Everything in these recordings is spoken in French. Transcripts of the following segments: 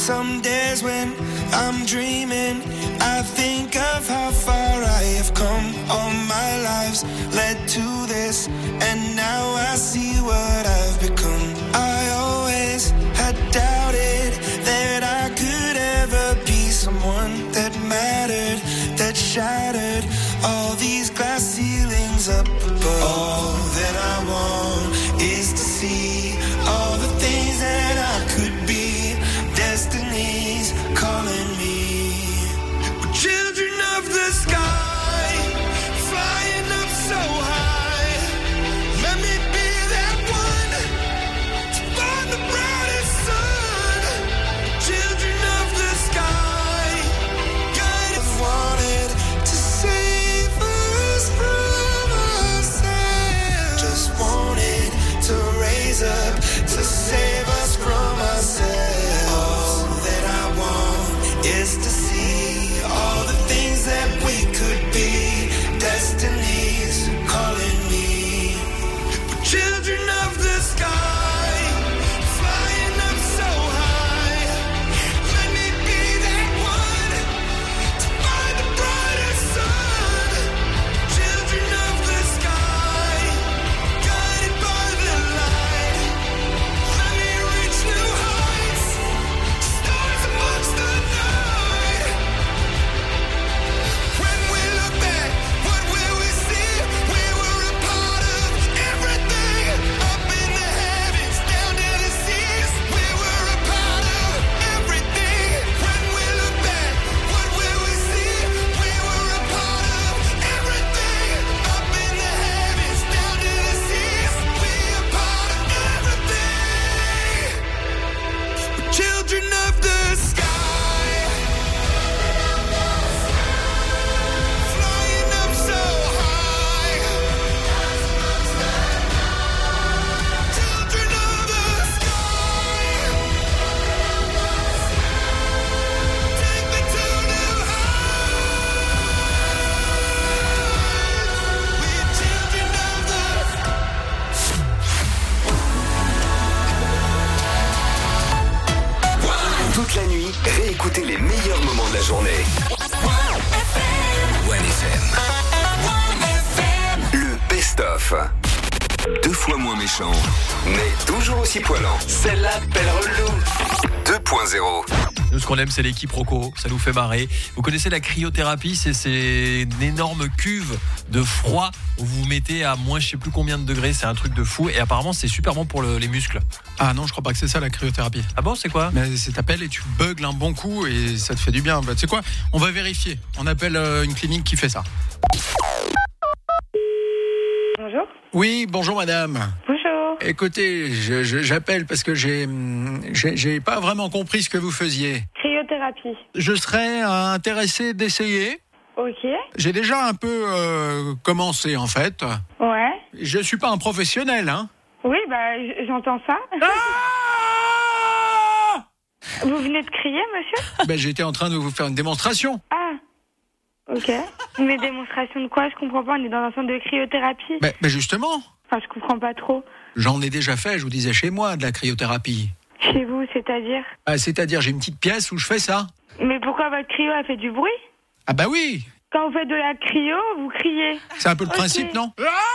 Some days when I'm dreaming, I think of how far I have come. All my lives led to this, and now I see what I've become. I always had doubted that I could ever be someone that mattered, that shattered all these glass ceilings up above. All that I want is to see all the things that I could be. Destiny's calling me. We're children of the sky, flying up so high. Let me be that one to find the brightest sun. Children of the sky, guided, wanted to save us from ourselves. Just wanted to raise up to save us from ourselves. All that I want is to see all the things that we could be. Destiny's calling me. We're children of the sky, flying up so high. Let me be that one to find the brightest sun. Children of the sky, guided by the light. Let me reach new heights, stars amongst the night. When we look back, what will we see? We were a part of everything, up in the heavens, down to the seas. We were a part of everything. When we look back, what will we see? We were a part of everything, up in the heavens, down to the seas. We are part of everything. We're children of the sky, flying up so high. Children of the sky, take me to new heights. We're children of the Toute la nuit, réécoutez les meilleurs moments de la journée. 1FM. Le best-of. 2 fois moins méchant, mais toujours aussi poilant. C'est l'appel relou. 2.0. Nous, ce qu'on aime, c'est les quiproquos. Ça nous fait marrer. Vous connaissez la cryothérapie? C'est une énorme cuve de froid où vous vous mettez à moins je sais plus combien de degrés. C'est un truc de fou. Et apparemment, c'est super bon pour les muscles. Ah non, je crois pas que c'est ça la cryothérapie. Ah bon, c'est quoi? Mais c'est t'appelles et tu beugles un bon coup et ça te fait du bien. Bah, tu sais quoi? On va vérifier. On appelle une clinique qui fait ça. Bonjour. Oui, bonjour madame. Bonjour. Écoutez, j'appelle parce que j'ai pas vraiment compris ce que vous faisiez. Cryothérapie. Je serais intéressé d'essayer. Ok. J'ai déjà un peu commencé en fait. Ouais. Je suis pas un professionnel, hein. Oui, bah j'entends ça. Vous venez de crier, monsieur? Ben, j'étais en train de vous faire une démonstration. Ah. Ok. Mais démonstration de quoi? Je comprends pas. On est dans un centre de cryothérapie. Ben justement. Enfin, je comprends pas trop. J'en ai déjà fait, je vous disais, chez moi, de la cryothérapie. Chez vous, c'est-à-dire? Ah, c'est-à-dire, j'ai une petite pièce où je fais ça. Mais pourquoi votre cryo a fait du bruit? Ah bah oui. Quand vous faites de la cryo, vous criez. C'est un peu le Ok. principe, non?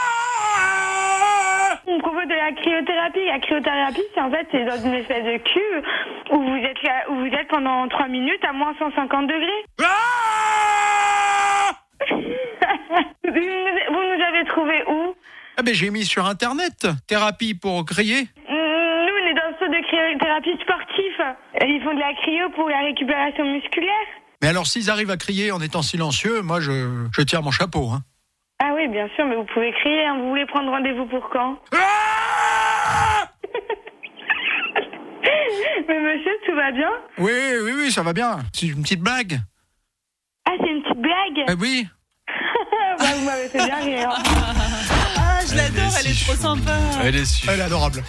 On propose de la cryothérapie. La cryothérapie, c'est en fait, c'est dans une espèce de cuve où vous êtes là, où vous êtes pendant 3 minutes à moins 150 degrés. Vous nous avez trouvé où? Ah ben j'ai mis sur internet, thérapie pour crier. Nous, on est dans le centre de cryothérapie sportif. Ils font de la cryo pour la récupération musculaire. Mais alors s'ils arrivent à crier en étant silencieux, moi je tire mon chapeau. Hein. Ah oui, bien sûr, mais vous pouvez crier. Hein. Vous voulez prendre rendez-vous pour quand? Mais monsieur, tout va bien? Oui, ça va bien. C'est une petite blague. Ah, c'est une petite blague? Oui. Bah, vous m'avez fait bien rire. Ah, je l'adore, elle est trop sympa. Elle est super. Elle est adorable.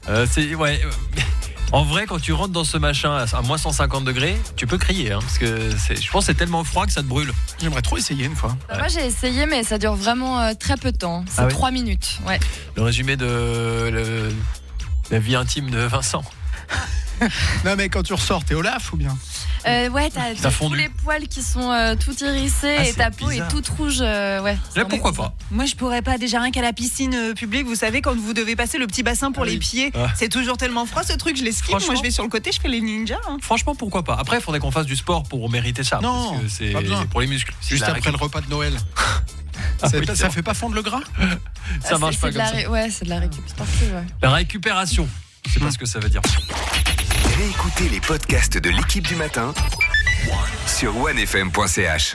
En vrai, quand tu rentres dans ce machin à moins 150 degrés, tu peux crier, hein, parce que je pense que c'est tellement froid que ça te brûle. J'aimerais trop essayer une fois. Moi, j'ai essayé, mais ça dure vraiment très peu de temps. C'est 3 minutes. Ouais. Le résumé de la vie intime de Vincent. Non, mais quand tu ressors, t'es Olaf ou bien? Ouais, t'as tous fondu. les poils qui sont tout hérissés et ta peau est toute rouge. Ouais. Là, pourquoi pas? Moi, je pourrais pas. Déjà, rien qu'à la piscine publique, vous savez, quand vous devez passer le petit bassin pour les pieds, c'est toujours tellement froid ce truc, je l'esquive. Moi, je vais sur le côté, je fais les ninjas. Franchement, pourquoi pas? Après, il faudrait qu'on fasse du sport pour mériter ça. Non, parce que c'est pas besoin. pour les muscles. Juste après le repas de Noël. Ça fait pas fondre le gras? Ça marche pas comme ça. Ouais, c'est de la récup sportive. Ouais. La récupération. Je sais pas ce que ça veut dire. Réécoutez les podcasts de l'équipe du matin sur onefm.ch.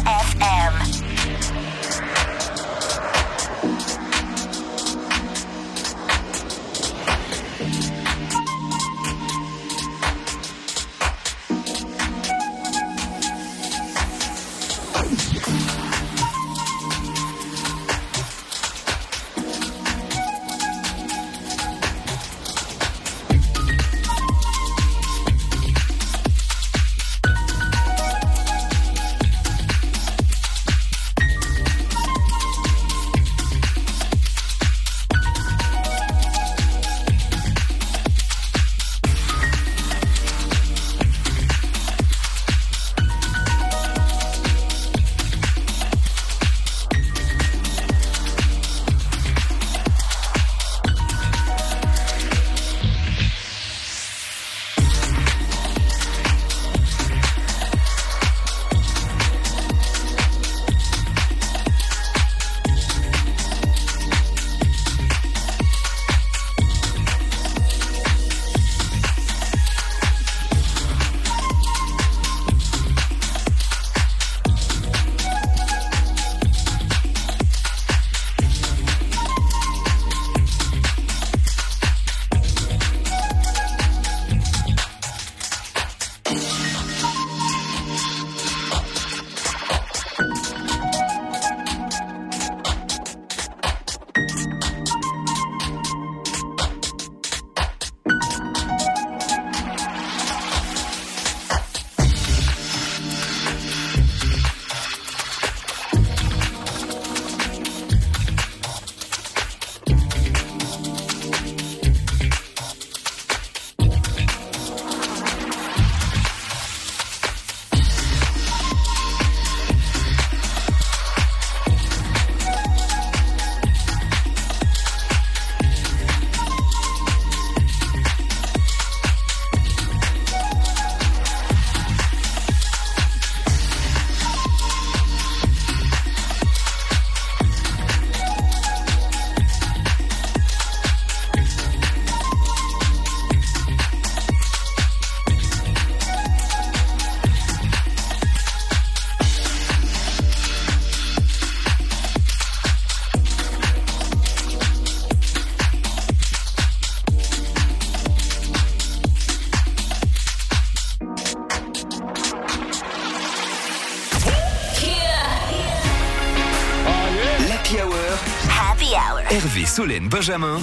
Hervé, Solène, Benjamin,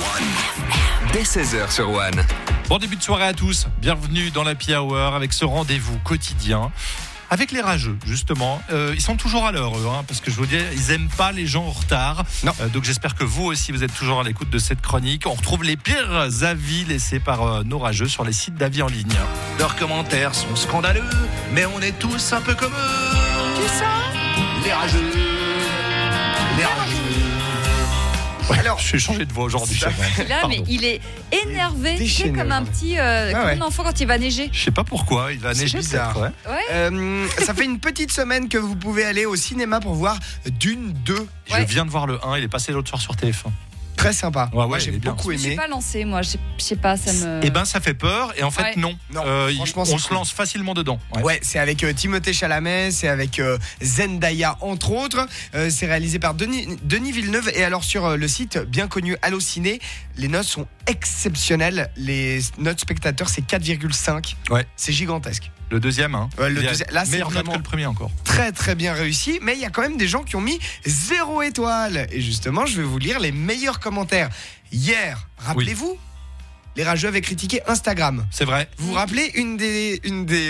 dès 16h sur One. Bon début de soirée à tous, bienvenue dans l'Happy Hour avec ce rendez-vous quotidien avec les rageux justement. Ils sont toujours à l'heure eux, parce que je vous dis, ils aiment pas les gens en retard. Donc j'espère que vous aussi vous êtes toujours à l'écoute de cette chronique. On retrouve les pires avis laissés par nos rageux sur les sites d'avis en ligne. Leurs commentaires sont scandaleux, mais on est tous un peu comme eux. Qui ça? Les rageux. Les rageux. Alors, je suis changé de voix aujourd'hui. Là, mais il est énervé, c'est comme un petit comme un enfant quand il va neiger. Je sais pas pourquoi, il va neiger bizarre. Ça fait une petite semaine que vous pouvez aller au cinéma pour voir Dune 2. Je viens de voir le 1, il est passé l'autre soir sur TF1. Très sympa. Moi, j'ai beaucoup aimé. Je ne suis pas lancé, moi. Je sais pas, ça me. Eh ben, ça fait peur. Et en fait, non. Franchement, on se lance facilement dedans. Ouais, c'est avec Timothée Chalamet, c'est avec Zendaya entre autres. C'est réalisé par Denis Villeneuve. Et alors sur le site bien connu Allociné, les notes sont exceptionnelles. Les notes spectateurs, c'est 4,5. Ouais. C'est gigantesque. Le deuxième, là, c'est meilleure note vraiment que le premier encore. Très très bien réussi, mais il y a quand même des gens qui ont mis 0 étoile. Et justement, je vais vous lire les meilleurs commentaires. Hier, rappelez-vous, les rageux avaient critiqué Instagram. C'est vrai. Vous vous rappelez une des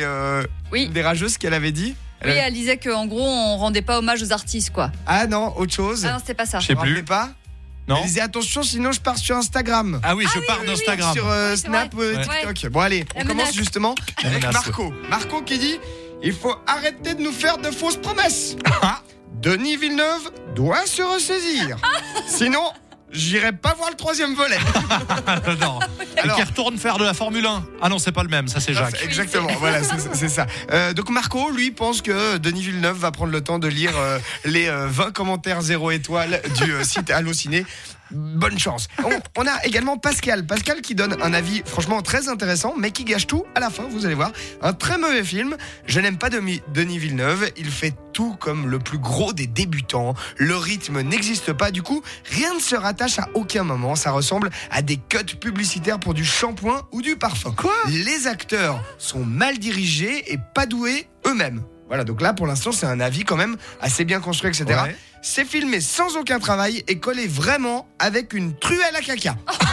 rageuses qu'elle avait dit? Oui, elle disait qu'en gros, on rendait pas hommage aux artistes, quoi. Ah non, autre chose. Ah non, c'était pas ça. Je sais plus. Pas Non. Elle disait attention, sinon je pars sur Instagram. Ah oui, je pars d'Instagram. Sur Snap, TikTok. Bon allez, on commence justement avec Marco. Marco qui dit il faut arrêter de nous faire de fausses promesses. Denis Villeneuve doit se ressaisir. Sinon, j'irai pas voir le 3e volet. Non. Alors, qui retourne faire de la Formule 1. Ah non, c'est pas le même, ça c'est Jacques. Exactement, voilà, c'est ça. Donc Marco, lui, pense que Denis Villeneuve va prendre le temps de lire les 20 commentaires 0 étoiles du site Allociné. Bonne chance. On a également Pascal qui donne un avis franchement très intéressant, mais qui gâche tout à la fin, vous allez voir. Un très mauvais film. Je n'aime pas Denis Villeneuve. Il fait tout comme le plus gros des débutants. Le rythme n'existe pas, du coup, rien ne se rattache à aucun moment. Ça ressemble à des cuts publicitaires pour du shampoing ou du parfum. Quoi ? Les acteurs sont mal dirigés et pas doués eux-mêmes. Voilà, donc là, pour l'instant, c'est un avis quand même assez bien construit, etc. Ouais. C'est filmé sans aucun travail et collé vraiment avec une truelle à caca.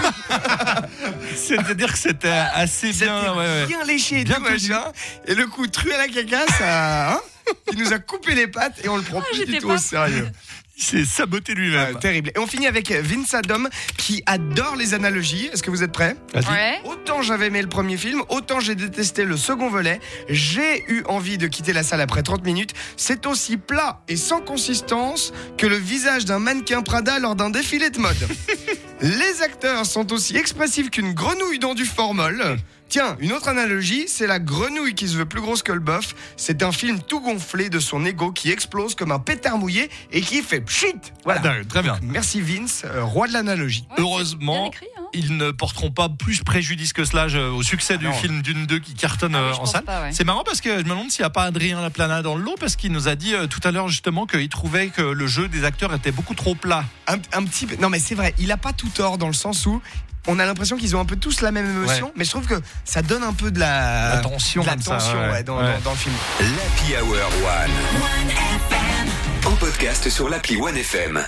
C'est-à-dire que c'était assez bien... bien léché et bien machin. Et le coup, truelle à caca, ça... il nous a coupé les pattes et on le prend plus du tout au sérieux. Il s'est saboté lui-même. Terrible. Et on finit avec Vince Adam qui adore les analogies. Est-ce que vous êtes prêts ? Ouais. Autant j'avais aimé le premier film, autant j'ai détesté le second volet. J'ai eu envie de quitter la salle après 30 minutes. C'est aussi plat et sans consistance que le visage d'un mannequin Prada lors d'un défilé de mode. Les acteurs sont aussi expressifs qu'une grenouille dans du formol. Tiens, une autre analogie, c'est la grenouille qui se veut plus grosse que le bœuf. C'est un film tout gonflé de son ego qui explose comme un pétard mouillé et qui fait pchit. Voilà. Très bien. Merci Vince, roi de l'analogie. Ouais, heureusement, ils ne porteront pas plus préjudice que cela au succès du film Dune 2 qui cartonne en salle. Pas, C'est marrant parce que je me demande s'il n'y a pas Adrien Laplana dans le lot parce qu'il nous a dit tout à l'heure justement qu'il trouvait que le jeu des acteurs était beaucoup trop plat. Un petit peu. Non mais c'est vrai, il n'a pas tout tort dans le sens où on a l'impression qu'ils ont un peu tous la même émotion, mais je trouve que ça donne un peu de la tension, dans le film. L'Happy Hour One FM. En podcast sur l'appli One FM.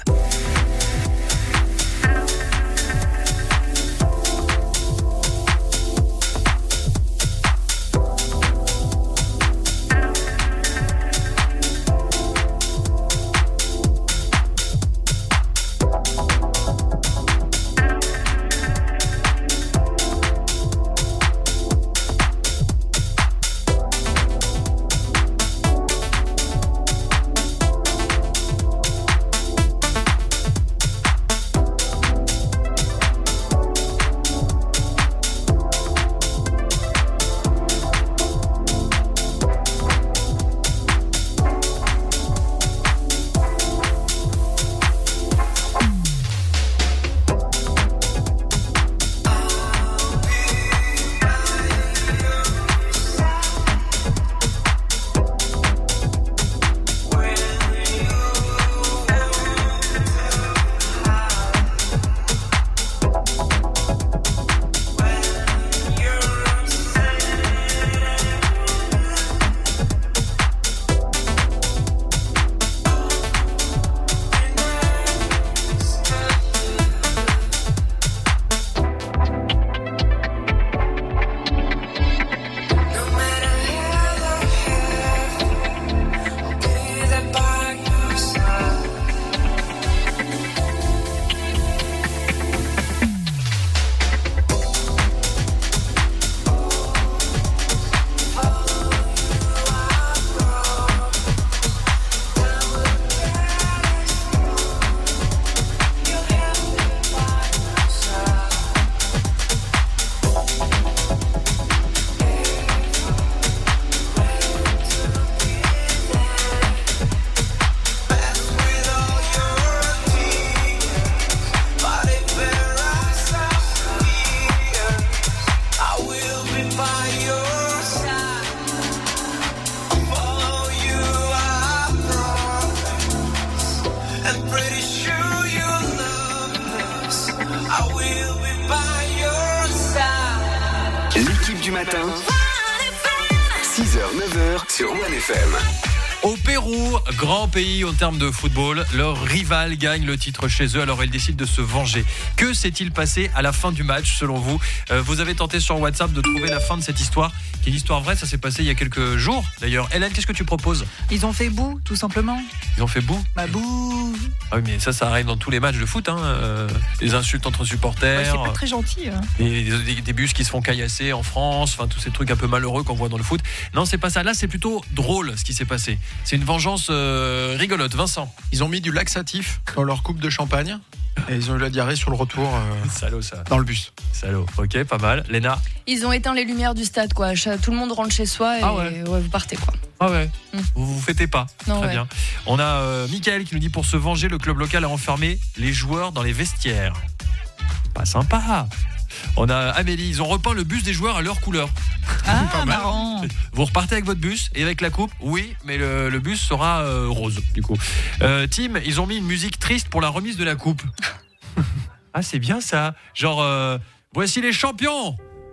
L'équipe du matin, 6h, 9h sur One FM. Au Pérou, grand pays en termes de football, leur rival gagne le titre chez eux, alors ils décident de se venger. Que s'est-il passé à la fin du match selon vous ? Vous avez tenté sur WhatsApp de trouver la fin de cette histoire, qui est une histoire vraie, ça s'est passé il y a quelques jours d'ailleurs. Hélène, qu'est-ce que tu proposes ? Ils ont fait boue, tout simplement. Ils ont fait boue ? Bah boue. Ah oui, mais ça arrive dans tous les matchs de foot, les insultes entre supporters. Ouais, c'est pas très gentil. Des bus qui se font caillasser en France, enfin tous ces trucs un peu malheureux qu'on voit dans le foot. Non, c'est pas ça. Là, c'est plutôt drôle ce qui s'est passé. C'est une vengeance rigolote. Vincent. Ils ont mis du laxatif dans leur coupe de champagne et ils ont eu la diarrhée sur le retour Salaud, ça. Dans le bus. Salaud. Ok, pas mal. Léna. Ils ont éteint les lumières du stade, quoi. Tout le monde rentre chez soi et ouais, vous partez, quoi. Ah ouais. Vous vous fêtez pas. Non, Très bien. On a Mickaël qui nous dit pour se venger, le club local a enfermé les joueurs dans les vestiaires. Pas sympa. On a Amélie, ils ont repeint le bus des joueurs à leur couleur. Ah, marrant. Vous repartez avec votre bus et avec la coupe, oui, mais le bus sera rose, du coup. Tim, ils ont mis une musique triste pour la remise de la coupe. Ah, c'est bien ça. Genre, voici les champions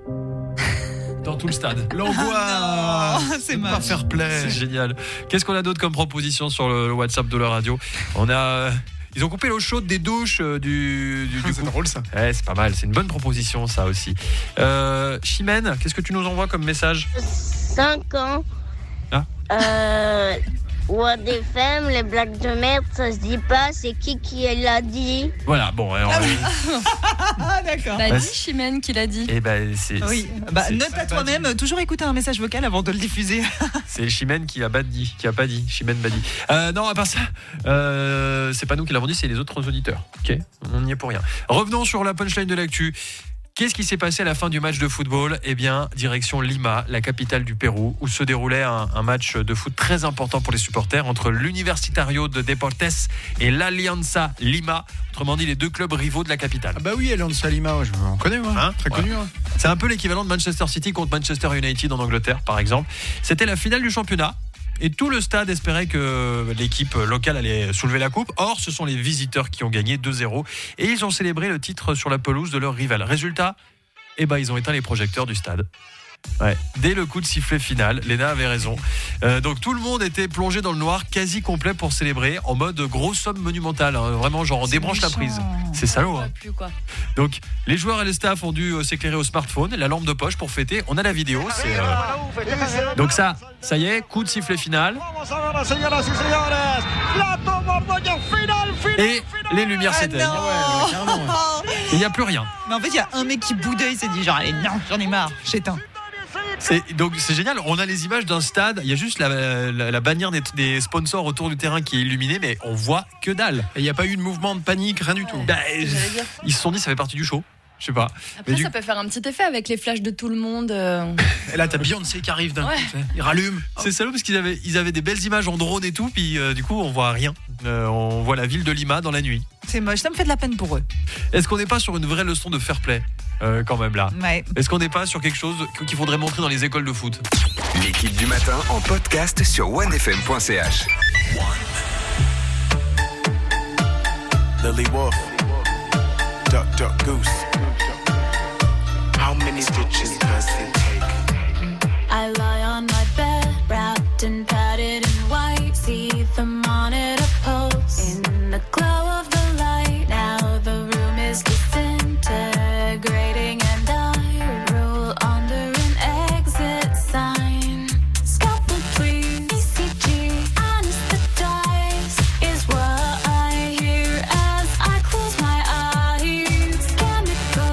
dans tout le stade. L'angoisse. C'est pas fair play. C'est génial. Qu'est-ce qu'on a d'autre comme proposition sur le WhatsApp de la radio ? On a... Ils ont coupé l'eau chaude des douches du C'est drôle ça. Ouais, c'est pas mal, c'est une bonne proposition ça aussi. Chimène, qu'est-ce que tu nous envoies comme message ? 5 ans. Ah. What des femmes, les blagues de merde, ça se dit pas, c'est qui l'a dit ? Voilà, bon. Alors, Ah, d'accord. Bah, dis Chimène qui l'a dit. et ben c'est. Oui, note à toi-même, toujours écouter un message vocal avant de le diffuser. C'est Chimène qui a pas dit, Chimène Badi. Non, à part ça, c'est pas nous qui l'avons dit, c'est les autres auditeurs. Ok, on n'y est pour rien. Revenons sur la punchline de l'actu. Qu'est-ce qui s'est passé à la fin du match de football ? Eh bien, direction Lima, la capitale du Pérou, où se déroulait un match de foot très important pour les supporters entre l'Universitario de Deportes et l'Alianza Lima, autrement dit les deux clubs rivaux de la capitale. Ah bah oui, Alianza Lima, on connaît, très connu. C'est un peu l'équivalent de Manchester City contre Manchester United en Angleterre, par exemple. C'était la finale du championnat. Et tout le stade espérait que l'équipe locale allait soulever la coupe. Or, ce sont les visiteurs qui ont gagné 2-0. Et ils ont célébré le titre sur la pelouse de leur rival. Résultat, ils ont éteint les projecteurs du stade. Ouais. Dès le coup de sifflet final, Léna avait raison. Donc tout le monde était plongé dans le noir, quasi complet pour célébrer, en mode grosse somme monumentale. Vraiment, genre on débranche la prise. C'est salaud. Plus, quoi. Donc les joueurs et le staff ont dû s'éclairer au smartphone, la lampe de poche pour fêter. On a la vidéo. Donc ça y est, coup de sifflet final. Et les lumières s'éteignent. Il n'y a plus rien. Mais en fait, il y a un mec qui boudait, il s'est dit genre, allez, non, j'en ai marre, j'éteins. Donc c'est génial, on a les images d'un stade, il y a juste la bannière des sponsors autour du terrain qui est illuminée, mais on voit que dalle. Et il n'y a pas eu de mouvement de panique, rien du tout. Ils se sont dit ça fait partie du show. Je sais pas. Après, ça peut faire un petit effet avec les flashs de tout le monde. Et là, t'as Beyoncé qui arrive d'un coup. Il rallume. C'est salaud parce qu'ils avaient des belles images en drone et tout, puis du coup, on voit rien. On voit la ville de Lima dans la nuit. C'est moche, ça me fait de la peine pour eux. Est-ce qu'on n'est pas sur une vraie leçon de fair play quand même là ? Ouais. Est-ce qu'on n'est pas sur quelque chose qu'il faudrait montrer dans les écoles de foot ? L'équipe du matin en podcast sur onefm.ch. Lily Wolf, Duck Duck Goose. How many stitches does it take? I lie on my bed, wrapped and padded in white. See the monitor pulse in the glow of the light. Now the room is disintegrating, and I roll under an exit sign. Scalpel, please. ECG, anesthetize is what I hear as I close my eyes. Chemical.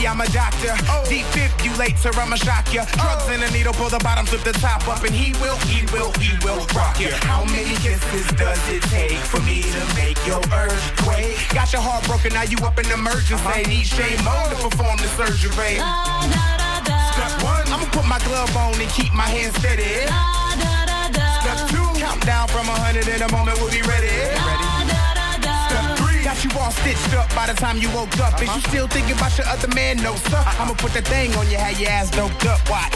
I'm a doctor. Defibulate, sir, I'ma shock ya. Drugs in a needle, pull the bottom, flip the top up, and he will rock ya. How many kisses does it take for me to make your earthquake? Got your heart broken, now you up in emergency. Need Shane Mo to perform the surgery. Step one, I'ma put my glove on and keep my hand steady. Step two, count down from 100 in a moment, we'll be ready. Step three, got you all stitched up by the time you woke up. Is you still thinking about your other man? No, sir. I'ma put that thing on you, have your ass doped up. Watch.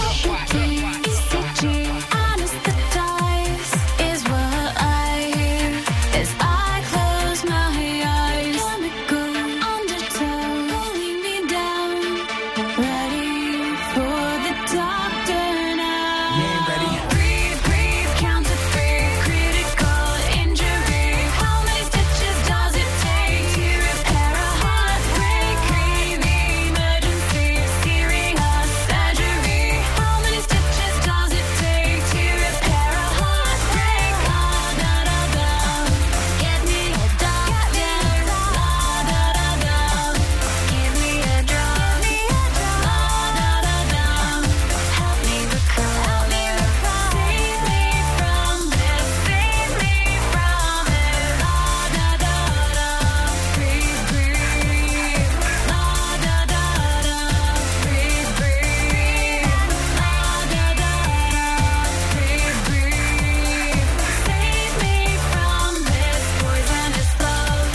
Anesthetize is what I hear as I close my eyes. Chemical undertow pulling me down. Ready for the doctor now. You ain't ready. Breathe, count to 3. Critical injury. How many stitches does it take to repair a heartbreak? Creamy emergency. Serious surgery. How many stitches does it take to repair a heartbreak? Da da da. Get me a doctor. La da da da. Give me a drug. La da da da. Help me recover. Save me from this. Save me from it. La da da da. Breathe, breathe. La da da da. Breathe, breathe. La da da da. Breathe, breathe. Save me from this poisonous love.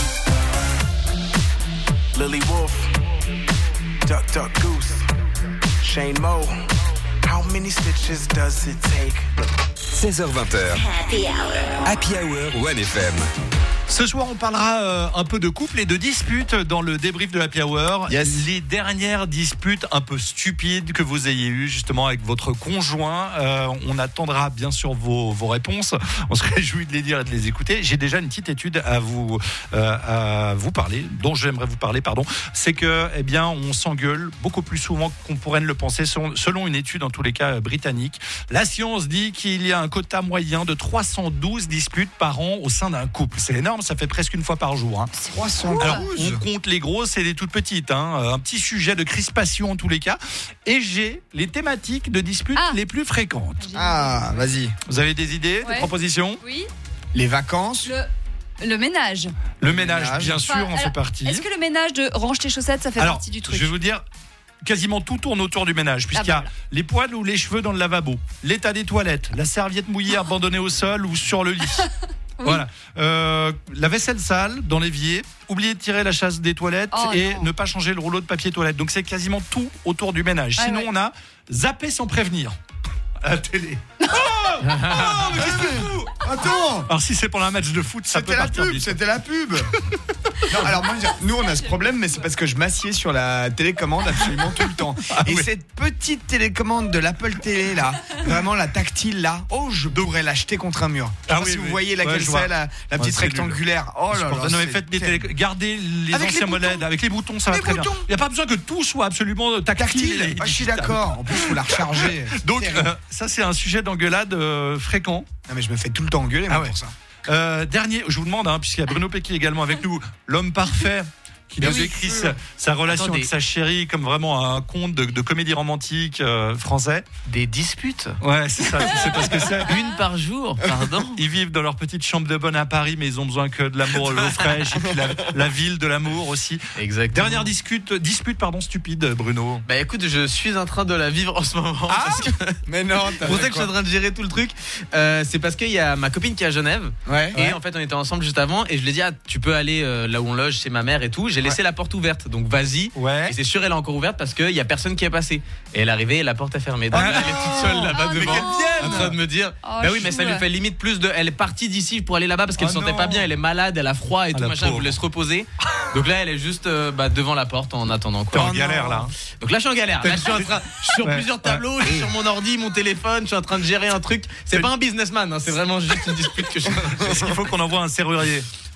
Lily Wolf, Duck Duck Goose, Shane Mo. How many stitches does it take? 16h20. Happy Hour 1FM. Ce soir, on parlera un peu de couple et de disputes dans le débrief de Happy Hour. Yes. Les dernières disputes un peu stupides que vous ayez eues justement avec votre conjoint. On attendra bien sûr vos réponses. On se réjouit de les lire et de les écouter. J'ai déjà une petite étude à vous parler, dont j'aimerais vous parler, pardon. C'est que, eh bien, on s'engueule beaucoup plus souvent qu'on pourrait ne le penser. Selon une étude, en tous les cas britannique, la science dit qu'il y a un quota moyen de 312 disputes par an au sein d'un couple. C'est énorme. Ça fait presque une fois par jour. 312. Alors, on compte les grosses et les toutes petites. Un petit sujet de crispation en tous les cas. Et j'ai les thématiques de disputes les plus fréquentes. Ah, vas-y. Vous avez des idées, des propositions? Oui. Les vacances. Le ménage. Le ménage, bien sûr, en fait partie. Est-ce que le ménage de range tes chaussettes, ça fait partie du truc? Je vais vous dire, quasiment tout tourne autour du ménage, puisqu'il y a les poils ou les cheveux dans le lavabo, l'état des toilettes, la serviette mouillée abandonnée au sol ou sur le lit. Oui. Voilà. La vaisselle sale dans l'évier, oublier de tirer la chasse des toilettes et ne pas changer le rouleau de papier toilette. Donc c'est quasiment tout autour du ménage. Sinon, on a zappé sans prévenir à la télé. Mais qu'est-ce que c'est fou? Attends. Alors si c'est pendant un match de foot, ça peut partir vite. C'était la pub. Non, alors moi, nous on a ce problème, mais c'est parce que je m'assieds sur la télécommande absolument tout le temps. Cette petite télécommande de l'Apple Télé là, vraiment la tactile là, je pourrais l'acheter contre un mur. Si vous voyez laquelle c'est, la petite rectangulaire. Oh là là. Non, mais faites gardez les anciens modèles avec les boutons, ça va très bien. Il n'y a pas besoin que tout soit absolument tactile. Je suis d'accord. En plus, il faut la recharger. Donc ça c'est un sujet d'engueulade fréquent. Non mais je me fais tout le temps engueuler pour ça. Dernier, je vous demande, puisqu'il y a Bruno Pecky également avec nous, l'homme parfait, qui nous écrit sa relation avec sa chérie comme vraiment un conte de comédie romantique français. Des disputes? Ouais, c'est ça, je sais pas ce que c'est. Une par jour, pardon. Ils vivent dans leur petite chambre de bonne à Paris, mais ils ont besoin que de l'amour, l'eau fraîche, et puis la ville de l'amour aussi. Exactement. Dernière dispute stupide, Bruno. Bah écoute, je suis en train de la vivre en ce moment. Mais non, c'est pour ça que je suis en train de gérer tout le truc. C'est parce qu'il y a ma copine qui est à Genève. Et en fait, on était ensemble juste avant, et je lui ai dit, tu peux aller là où on loge chez ma mère et tout. J'ai laissé la porte ouverte, donc vas-y. Et c'est sûr, elle est encore ouverte parce qu'il y a personne qui est passé. Et elle est arrivée et la porte est fermée. Donc elle est toute seule là-bas devant, en train de me dire, bah oui, mais ça lui fait limite plus de. Elle est partie d'ici pour aller là-bas parce qu'elle se sentait pas bien. Elle est malade, elle a froid et tout machin. Elle voulait se reposer. Donc là, elle est juste devant la porte en attendant. T'es en galère là. Donc là, je suis en galère. Là, je suis sur plusieurs tableaux, je suis sur mon ordi, mon téléphone, je suis en train de gérer un truc. C'est pas un businessman, c'est vraiment juste une dispute que je. Est-ce qu'il faut qu'on envoie un serrurier?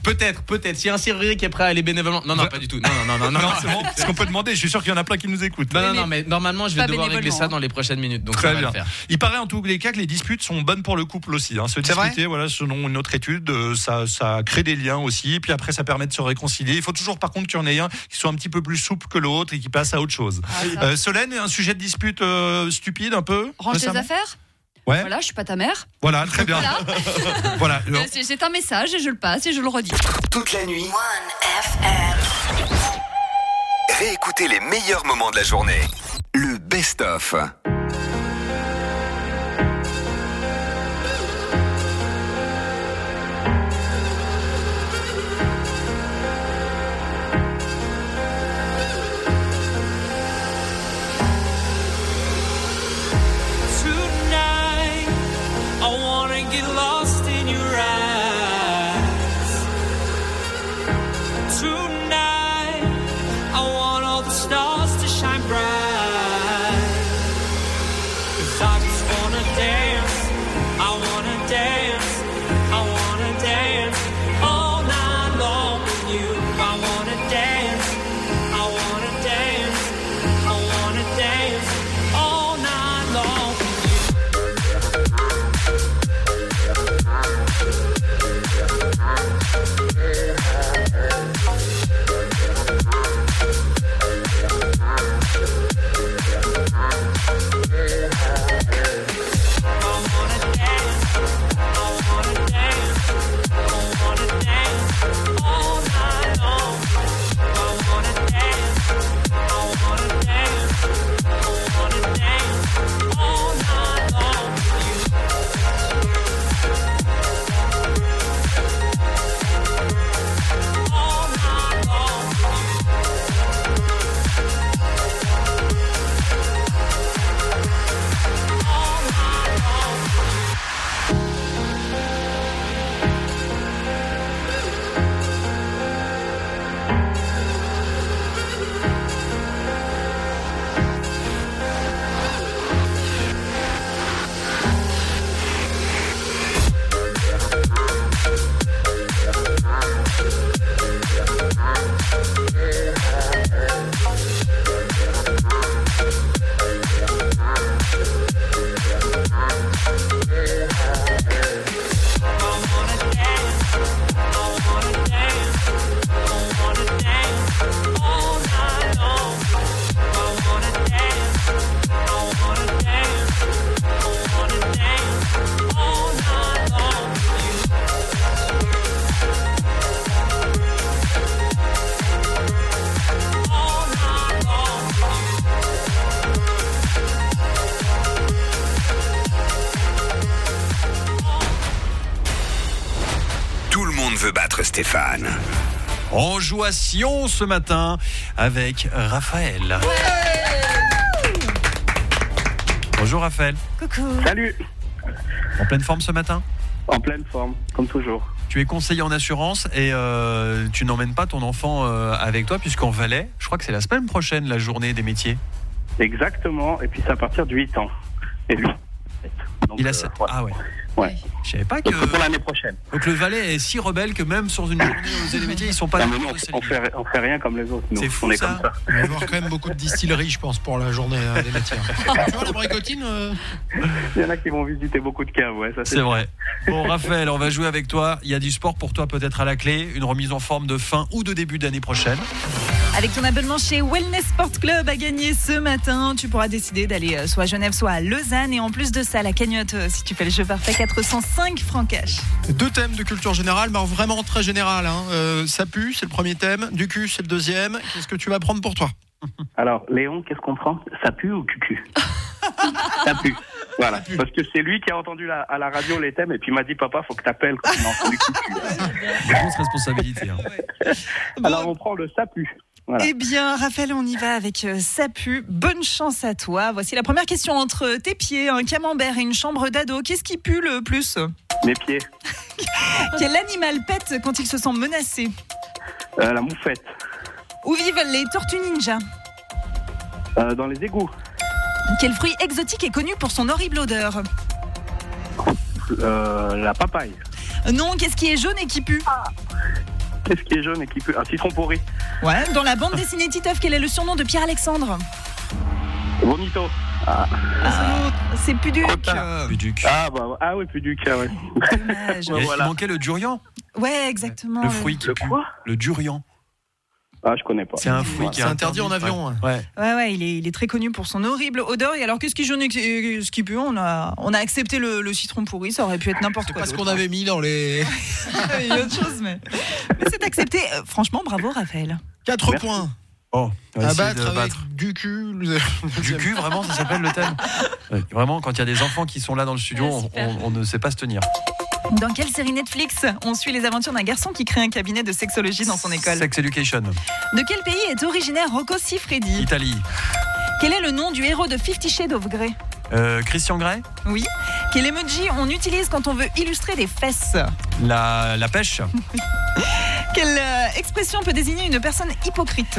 Peut-être. S'il y a un serrurier qui est prêt à aller bénévolement. Non, pas du tout. Non. C'est bon. Ce qu'on peut demander, je suis sûr qu'il y en a plein qui nous écoutent. Non, mais normalement, je vais devoir régler ça dans les prochaines minutes. Donc, très bien. Il paraît en tous les cas que les disputes sont bonnes pour le couple aussi. Se disputer, voilà, selon une autre étude, ça crée des liens aussi. Puis après, ça permet de se réconcilier. Il faut toujours, par contre, qu'il y en ait un qui soit un petit peu plus souple que l'autre et qui passe à autre chose. Solène, un sujet de dispute stupide un peu. Range tes affaires. Ouais. Voilà, je suis pas ta mère. Voilà, très bien. Voilà. C'est un message et je le passe et je le redis. Toute la nuit. Réécoutez les meilleurs moments de la journée. Le best-of. Get lost in your eyes. Tonight, I want all the stars to shine bright. 'Cause I just wanna dance. I wanna dance. I wanna dance all night long with you. I wanna dance. I wanna dance. I wanna dance all night long with you. veut battre Stéphane. On joue à Sion ce matin avec Raphaël. Bonjour Raphaël. Coucou. Salut. En pleine forme ce matin ? En pleine forme, comme toujours. Tu es conseiller en assurance et tu n'emmènes pas ton enfant avec toi puisqu'en Valais, je crois que c'est la semaine prochaine la journée des métiers. Exactement, et puis c'est à partir de 8 ans. Et lui, donc, il a 7. Voilà. Ah ouais. Ouais. Je savais pas que. Donc, pour l'année prochaine. Donc le Valais est si rebelle que même sur une journée aux des métiers, ils sont pas. Non, mais nous, on fait rien comme les autres. Nous. C'est fou, on est ça. comme ça. Il va y avoir quand même beaucoup de distilleries, je pense, pour la journée des métiers. Tu vois la bricotine Il y en a qui vont visiter beaucoup de caves, ouais, ça c'est vrai. Bon Raphaël, on va jouer avec toi. Il y a du sport pour toi peut-être à la clé, une remise en forme de fin ou de début d'année prochaine. Avec ton abonnement chez Wellness Sport Club à gagner ce matin, tu pourras décider d'aller soit à Genève, soit à Lausanne. Et en plus de ça, la cagnotte, si tu fais le jeu parfait, 405 francs cash. 2 thèmes de culture générale, mais vraiment très général. Ça pue, c'est le premier thème. Du cul, c'est le deuxième. Qu'est-ce que tu vas prendre pour toi ? Alors, Léon, qu'est-ce qu'on prend ? Ça pue ou cucu ? Ça pue. Voilà, parce que c'est lui qui a entendu à la radio les thèmes et puis il m'a dit papa, faut que t'appelles quand on a entendu cucu. Grosse responsabilité. Hein. Alors on prend le ça pue. Voilà. Eh bien, Raphaël, on y va avec ça pue. Bonne chance à toi. Voici la première question. Entre tes pieds, un camembert et une chambre d'ado, qu'est-ce qui pue le plus ? Mes pieds. Quel animal pète quand il se sent menacé ? La moufette. Où vivent les tortues ninja ? Dans les égouts. Quel fruit exotique est connu pour son horrible odeur ? La papaye. Non, qu'est-ce qui est jaune et qui pue ? Qu'est-ce qui est jaune et qui pue? Un citron pourri. Ouais, dans la bande dessinée Titeuf, quel est le surnom de Pierre-Alexandre? Vomito. C'est Puduc. Puduc. Ah oui, Puduc. Ah ouais. Dommage. Il manquait le durian. Ouais, exactement. Le fruit qui pue. Le durian. Ah, je connais pas. C'est un fruit qui est interdit en avion. Ouais, il est très connu pour son horrible odeur. Et alors, qu'est-ce qui jaune et ce qui pue? On a accepté le citron pourri, ça aurait pu être n'importe quoi. Parce qu'on avait mis dans les. Il y a autre chose, mais c'est accepté. Franchement, bravo, Raphaël. 4 points. Oh, à battre avec du cul. Du cul, vraiment, ça s'appelle le thème. Vraiment, quand il y a des enfants qui sont là dans le studio, on ne sait pas se tenir. Dans quelle série Netflix on suit les aventures d'un garçon qui crée un cabinet de sexologie dans son école? Sex Education. De quel pays est originaire Rocco Siffredi? Italie. Quel est le nom du héros de 50 Shades of Grey? Christian Grey. Oui. Quel emoji on utilise quand on veut illustrer des fesses? La pêche. Quelle expression peut désigner une personne hypocrite?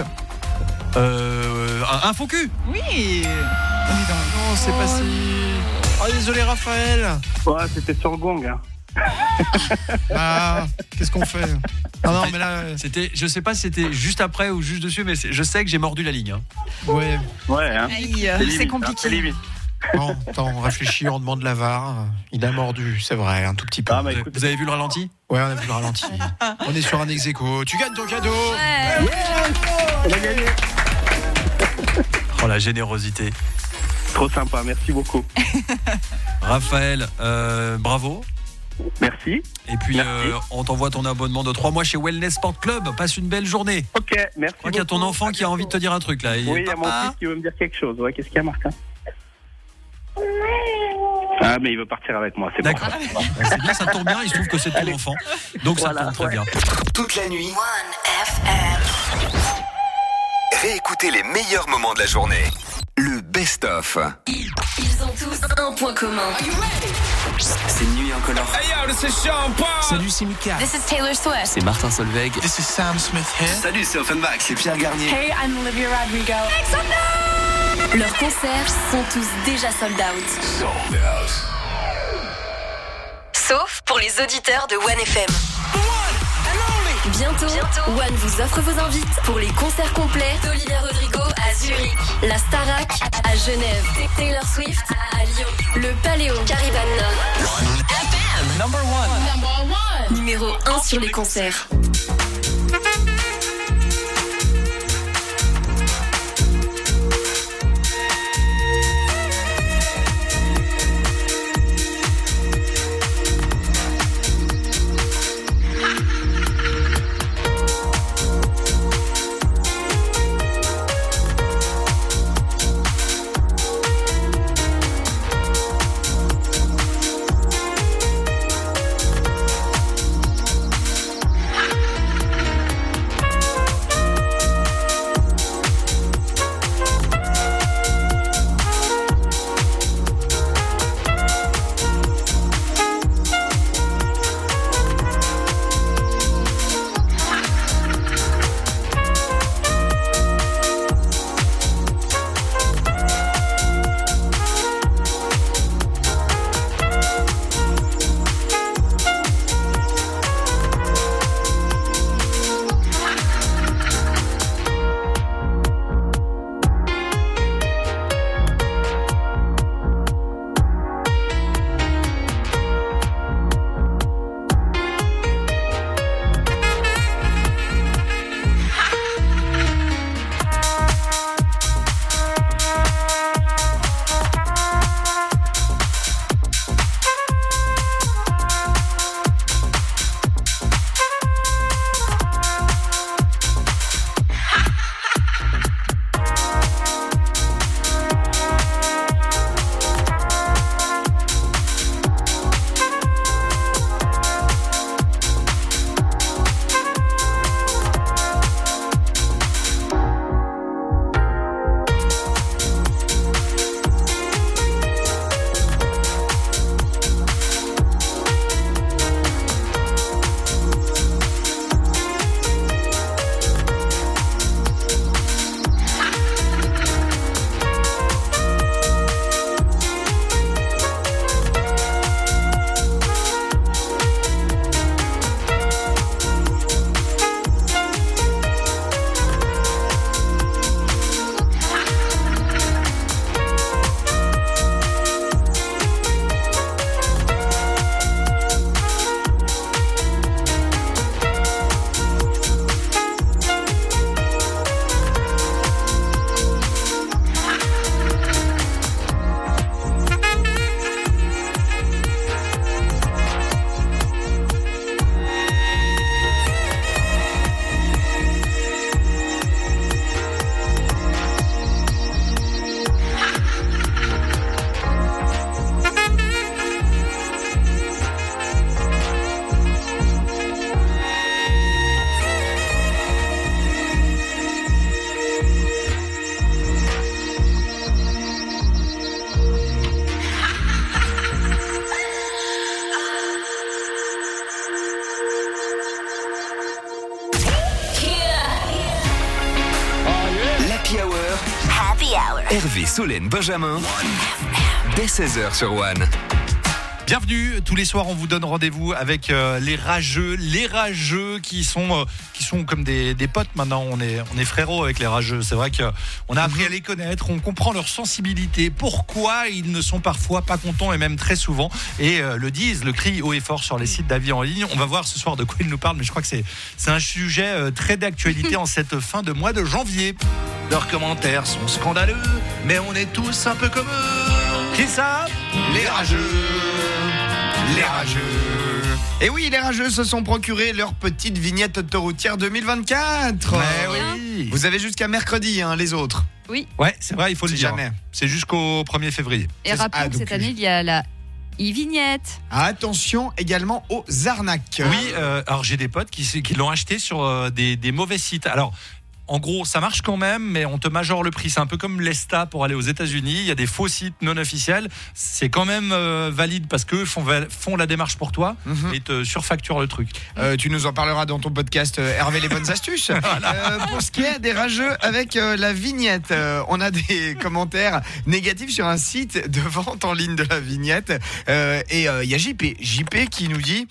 Un faux cul. Oui. Non, c'est pas si... Oh, désolé Raphaël. Ouais, c'était sur le gong. Hein. Qu'est-ce qu'on fait? Non, mais là... Je sais pas si c'était juste après ou juste dessus, mais je sais que j'ai mordu la ligne. Hein. Ouais. Ouais, hein. C'est compliqué. C'est limite. Bon, attends, on réfléchit, on demande la VAR. Il a mordu, c'est vrai, un tout petit peu. Vous avez vu le ralenti? Ouais, on a vu le ralenti. On est sur un ex-aequo. Tu gagnes ton cadeau. Ouais. On a gagné. Oh, la générosité. Trop sympa, merci beaucoup. Raphaël, bravo. Merci. Et puis, on t'envoie ton abonnement de 3 mois chez Wellness Sport Club. Passe une belle journée. Ok, merci. Je crois qu'il y a ton enfant qui a envie de te dire un truc là. Oui, il y a mon fils qui veut me dire quelque chose. Ouais, qu'est-ce qu'il y a, Martin? Ah, mais il veut partir avec moi, c'est bon. D'accord. C'est bien, ça tombe bien, il se trouve que c'est ton enfant. Donc ça tombe très bien. Toute la nuit. Réécoutez les meilleurs moments de la journée. Le best-of. Ils ont tous un point commun. C'est Nuit Incolore. Hey yo, this is Sean Paul. Salut, c'est Mika. This is Taylor Swift. C'est Martin Solveig. This is Sam Smith here. Salut, c'est Offenbach, c'est Pierre Garnier. Hey, I'm Olivia Rodrigo. Leurs concerts sont tous déjà sold out. Sauf pour les auditeurs de One FM. Bientôt, One vous offre vos invites pour les concerts complets d'Olivia Rodrigo à Zurich, la Starac à Genève, Taylor Swift à Lyon, le Paléo Caribana. Number one. Numéro 1 sur les concerts. Solène Benjamin, dès 16h sur One. Bienvenue, tous les soirs on vous donne rendez-vous avec les rageux qui sont comme des potes maintenant, on est frérots avec les rageux, c'est vrai qu'on a appris à les connaître, on comprend leur sensibilité, pourquoi ils ne sont parfois pas contents et même très souvent, et le disent, le crient haut et fort sur les sites d'avis en ligne. On va voir ce soir de quoi ils nous parlent, mais je crois que c'est un sujet très d'actualité en cette fin de mois de janvier. Leurs commentaires sont scandaleux, mais on est tous un peu comme eux. Qui ça ? Les rageux. Les rageux. Et oui, les rageux se sont procurés leur petite vignette autoroutière 2024. Oui. Vous avez jusqu'à mercredi, les autres. Oui. Ouais, c'est vrai, il faut le dire. Jamais. C'est jusqu'au 1er février. Et rappelons que cette année, il y a la e-vignette. Attention également aux arnaques. Oui, alors j'ai des potes qui l'ont acheté sur des mauvais sites. Alors, en gros, ça marche quand même, mais on te majore le prix. C'est un peu comme l'ESTA pour aller aux États-Unis. Il y a des faux sites non officiels. C'est quand même valide parce qu'eux font la démarche pour toi et te surfacturent le truc. Tu nous en parleras dans ton podcast Hervé les bonnes astuces. Pour ce qui est des rageux avec la vignette, on a des commentaires négatifs sur un site de vente en ligne de la vignette. Et il y a JP qui nous dit: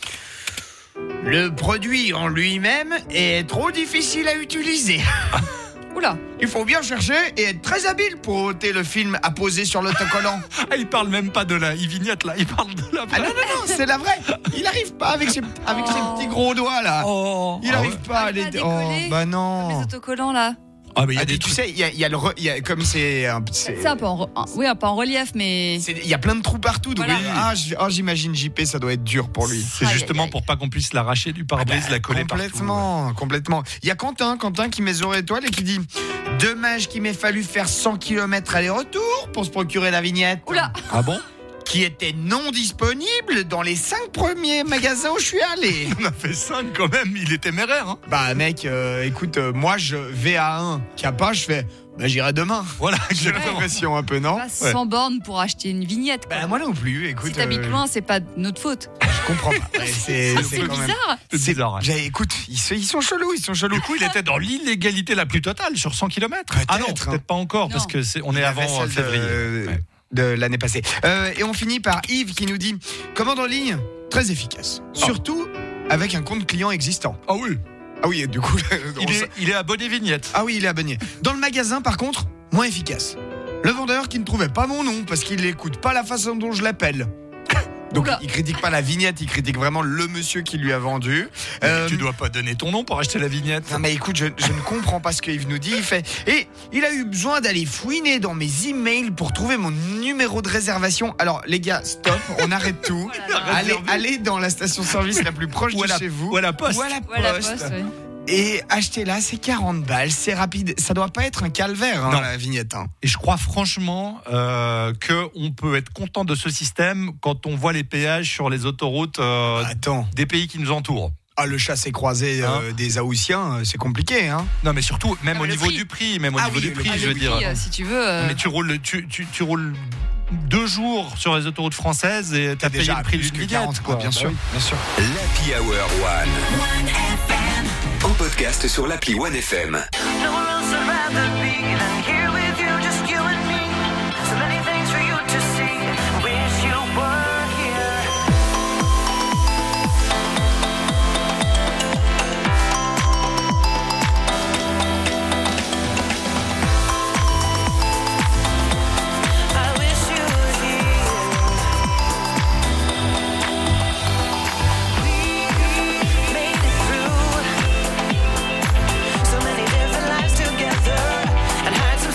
le produit en lui-même est trop difficile à utiliser. Oula. Il faut bien chercher et être très habile pour ôter le film apposé sur l'autocollant. Il parle même pas de la e-vignette là, il parle de la vraie. Ah non, c'est la vraie. Il arrive pas avec ses petits gros doigts là. Il arrive pas à les décoller. Bah non. Les autocollants là. Ah mais tu sais, il y a comme c'est un peu en relief, mais il y a plein de trous partout. Donc voilà. J'imagine JP, ça doit être dur pour lui. C'est justement pour pas qu'on puisse l'arracher du pare-brise, la coller complètement. Il y a Quentin qui met 0 étoiles et qui dit: dommage qu'il m'ait fallu faire 100 km aller-retour pour se procurer la vignette. Oula. Ah bon? Qui était non disponible dans les 5 premiers magasins où je suis allé. On a fait 5 quand même, il est téméraire. Bah mec, écoute, moi je vais à un qui a pas, je fais j'irai demain. Voilà, j'ai l'impression un peu, non? Pas 100 bornes pour acheter une vignette. Bah moi non plus, écoute. Si t'habites loin, c'est pas notre faute. Je comprends pas. C'est quand même bizarre. C'est bizarre. Écoute, ils sont chelous, Du coup, il était dans l'illégalité la plus totale sur 100 km. Ah non, peut-être pas encore, parce que on est avant février. De l'année passée. Et on finit par Yves qui nous dit: commande en ligne, très efficace. Surtout avec un compte client existant. Ah oui. Ah oui, du coup, il est abonné vignette. Ah oui, il est abonné. Dans le magasin, par contre, moins efficace. Le vendeur qui ne trouvait pas mon nom parce qu'il n'écoute pas la façon dont je l'appelle. Donc il critique pas la vignette, il critique vraiment le monsieur qui lui a vendu. Tu dois pas donner ton nom pour acheter la vignette. Non mais écoute, je ne comprends pas ce qu'Yves nous dit. Et il a eu besoin d'aller fouiner dans mes emails pour trouver mon numéro de réservation. Alors les gars, stop, on arrête tout. Allez dans la station-service la plus proche de chez vous. Ou à la poste. Oui. Et acheter là, c'est 40 balles, c'est rapide. Ça doit pas être un calvaire, la vignette. Et je crois franchement qu'on peut être content de ce système quand on voit les péages sur les autoroutes des pays qui nous entourent. Ah, le chassé-croisé des Haussiens, c'est compliqué, hein. Non, mais surtout, même au niveau du prix, je veux dire. Si tu veux. Mais tu roules 2 jours sur les autoroutes françaises et t'as payé le prix d'une vignette, quoi. Bien sûr. L'Happy Hour One. En podcast sur l'appli One FM. So many different lives together, and had some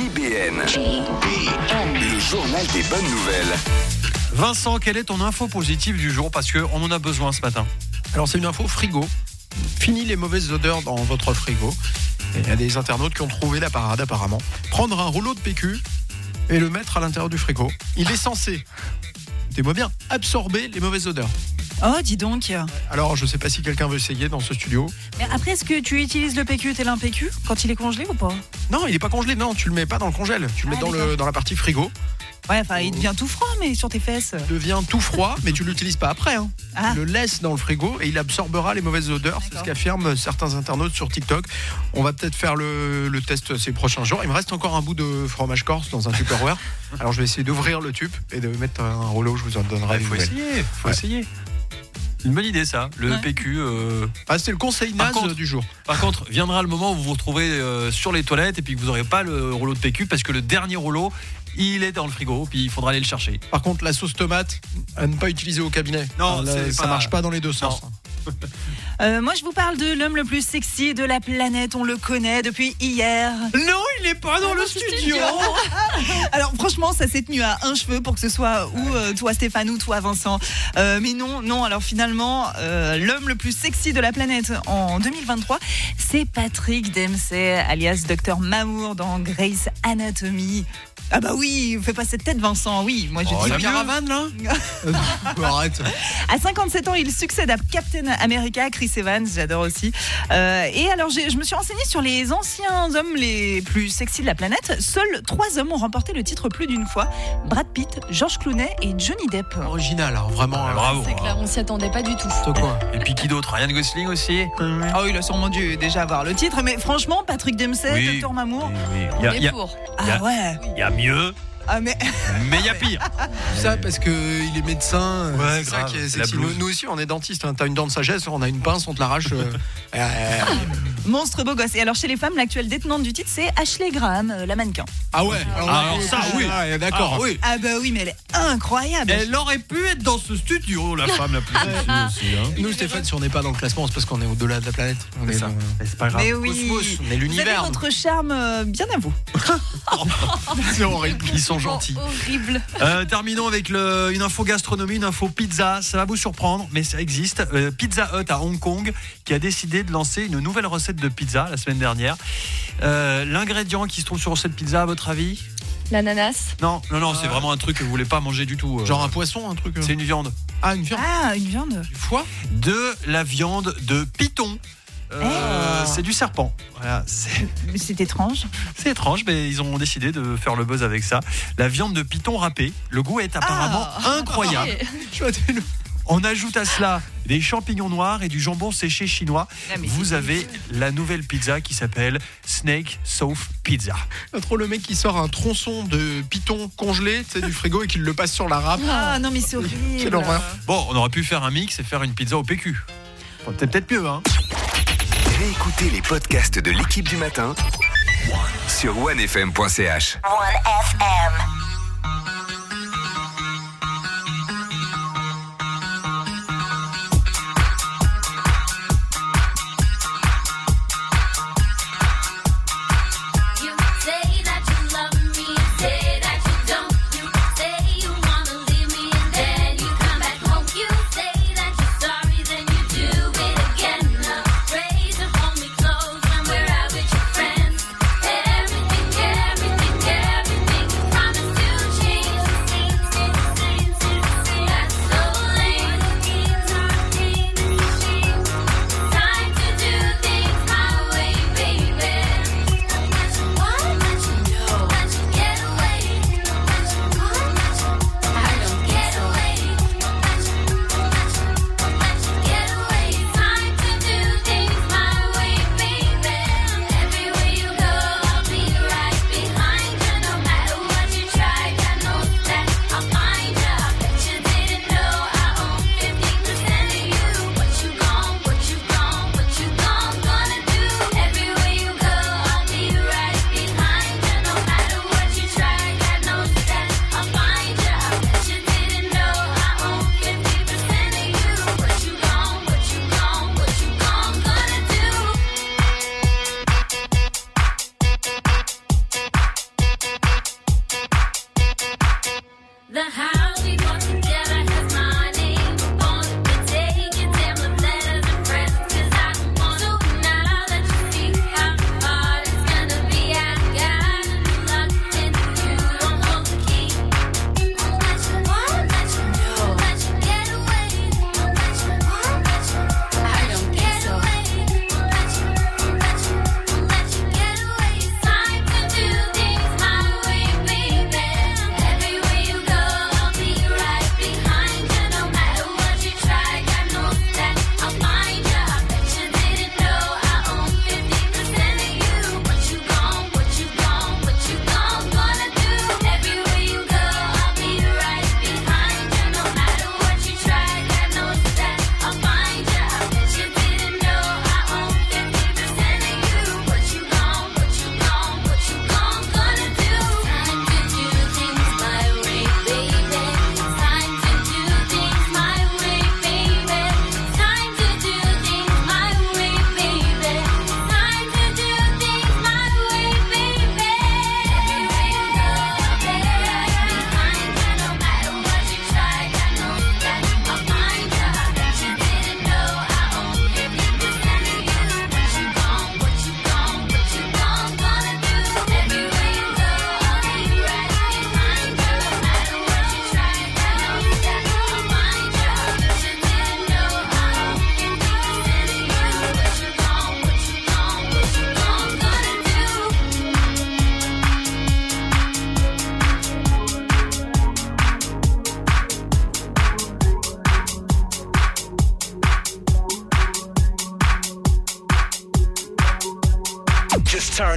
JBN. Le journal des bonnes nouvelles. Vincent, quelle est ton info positive du jour? Parce qu'on en a besoin ce matin. Alors c'est une info frigo. Fini les mauvaises odeurs dans votre frigo. Et il y a des internautes qui ont trouvé la parade apparemment. Prendre un rouleau de PQ et le mettre à l'intérieur du frigo. Il est censé, écoutez-moi bien, absorber les mauvaises odeurs. Oh, dis donc. Alors je sais pas si quelqu'un veut essayer dans ce studio. Mais après, est-ce que tu utilises le PQ tel un PQ quand il est congelé ou pas? Non, il est pas congelé, non, tu le mets pas dans le congèle. Tu le mets dans la partie frigo. Ouais, enfin, il devient tout froid, mais sur tes fesses. Il devient tout froid, mais tu l'utilises pas après. Hein. Ah. Tu le laisses dans le frigo et il absorbera les mauvaises odeurs. C'est ce qu'affirment certains internautes sur TikTok. On va peut-être faire le test ces prochains jours. Il me reste encore un bout de fromage corse dans un Tupperware. Alors je vais essayer d'ouvrir le tube et de mettre un rouleau. Je vous en donnerai. Il faut essayer. Essayer. Une bonne idée ça, le PQ. C'était le conseil naze du jour. Par contre, viendra le moment où vous vous retrouvez sur les toilettes et puis que vous n'aurez pas le rouleau de PQ parce que le dernier rouleau, il est dans le frigo, puis il faudra aller le chercher. Par contre, la sauce tomate, à ne pas utiliser au cabinet. Non, ça marche pas dans les deux sens. Moi, je vous parle de l'homme le plus sexy de la planète. On le connaît depuis hier. Non, il n'est pas dans le studio. Alors, franchement, ça s'est tenu à un cheveu pour que ce soit ou toi, Stéphane, ou toi, Vincent. Mais non. Alors, finalement, l'homme le plus sexy de la planète en 2023, c'est Patrick Dempsey, alias Dr Mamour dans Grey's Anatomy. Ah bah oui, fais pas cette tête, Vincent. Oui, moi je dis la caravane là. Arrête. À 57 ans, il succède à Captain America, Chris Evans, j'adore aussi. Et alors, je me suis renseignée sur les anciens hommes les plus sexy de la planète. Seuls 3 hommes ont remporté le titre plus d'une fois. Brad Pitt, George Clooney et Johnny Depp. Original, hein, vraiment. Bravo. C'est clair, on s'y attendait pas du tout. Et puis qui d'autre? Ryan Gosling aussi. Oh, il a sûrement dû déjà avoir le titre. Mais franchement, Patrick Dempsey, Dr Mamour. On est pour. Ah ouais. Il y a mieux. Ah mais il y a pire. Ça parce que il est médecin. Ouais, c'est ça qui est sexy. Nous aussi, on est dentiste. Hein. T'as une dent de sagesse, on a une pince, on te l'arrache. Monstre beau gosse. Et alors chez les femmes, l'actuelle détenante du titre, c'est Ashley Graham, la mannequin. Ah ouais. Alors ça, oui. D'accord. Ah, oui. Ah bah oui, mais elle est incroyable. Elle aurait pu être dans ce studio, la femme la plus sexy aussi. Hein. Nous, Stéphane, si on n'est pas dans le classement, c'est parce qu'on est au-delà de la planète. On est ça. C'est pas grave. Mais oui. Cosmos, on est Vous l'univers. avez votre charme bien à vous. C'est horrible. Ils sont gentils. Horrible. Terminons avec une info gastronomie, une info pizza. Ça va vous surprendre, mais ça existe. Pizza Hut à Hong Kong qui a décidé de lancer une nouvelle recette de pizza la semaine dernière. L'ingrédient qui se trouve sur cette pizza, à votre avis? L'ananas. Non, c'est vraiment un truc que vous voulez pas manger du tout. Genre un poisson, un truc. C'est une viande. Ah, une viande. Ah, une viande. Du foie. De la viande de python. C'est du serpent. Voilà, c'est étrange. C'est étrange, mais ils ont décidé de faire le buzz avec ça. La viande de python râpée. Le goût est apparemment incroyable. On ajoute à cela des champignons noirs et du jambon séché chinois. Vous avez la nouvelle pizza qui s'appelle Snake Sauce Pizza. Trop le mec qui sort un tronçon de python congelé, tu sais, du frigo et qui le passe sur la râpe. Ah non, mais c'est horrible. Quelle horreur. Bon, on aurait pu faire un mix et faire une pizza au PQ. C'est peut-être mieux, hein. Réécoutez les podcasts de l'équipe du matin sur onefm.ch. 1FM. Promise